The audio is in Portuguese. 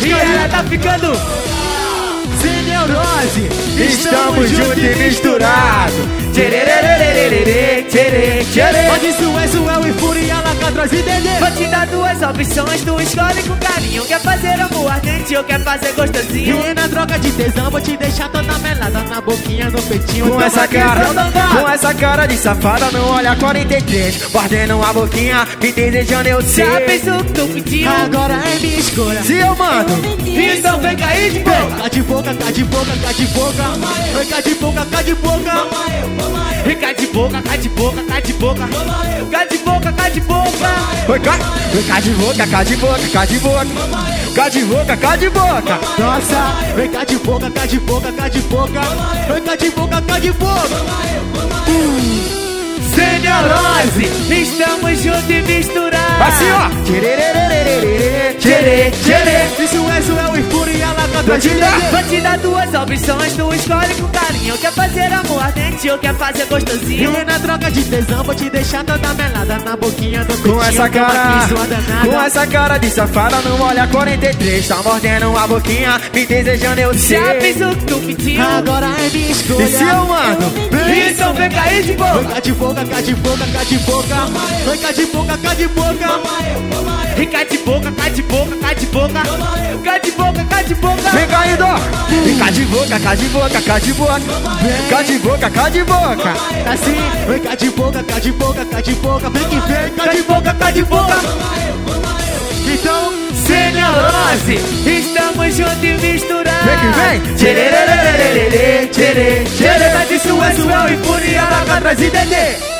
E ela tá ficando sem neurose. Estamos juntos e misturados. Pode suel e fúria, lacatras e dedê. Vou te dar duas opções, tu escolhe com carinho. Quer fazer amor ardente ou quer fazer gostosinho? E na troca de tesão vou te deixar toda melada na boquinha, no peitinho. Com essa cara de safada, não olha 43. Mordendo a boquinha, me desejando eu sei. Já pensou que tu pediu? Agora é minha escolha. Se eu mando, então vem cair de boca. Cá de boca, cá de boca, cá de boca. Vem cá de boca, cá de boca. Vem cá de boca, cá de boca, cá de boca. Cá de boca, cá de boca. Vem cá de boca, cá de boca, cá de boca. Cá de boca, cá de boca. Nossa, vem cá de boca, cá de boca, cá de boca. Vem cá de boca, cá de boca. Sem neurose, estamos juntos e misturados. Assim ó. Isso é e fúria, lacatras e dedê. Vou te dar duas opções, tu escolhe com carinho. Quer fazer amor ardente ou quer fazer gostosinho? E na troca de tesão vou te deixar toda melada na boquinha, no peitinho. Com essa cara de safada, não olha 43. Tá mordendo a boquinha, me desejando eu sei. Já fiz o que tu pediu. Agora é minha escolha. E se eu mando? Então vem cair de boca. Vem cá de boca, cá de boca, cá de boca. Vem cá de boca, cá de boca. Vem cá de boca, cá de boca, cá de boca. Cá de boca, cá de boca. Vem caindo. Vem cá de boca, cá de boca, cá de boca. Cá de boca, cá de boca. Assim, vem cá de boca, cá de boca, cá de boca. Vem que vem, cá de boca, cá de boca. Então, sem neurose, estamos juntos e misturados. Vem que vem. Tá de suel e fúria, lacatras e dedê.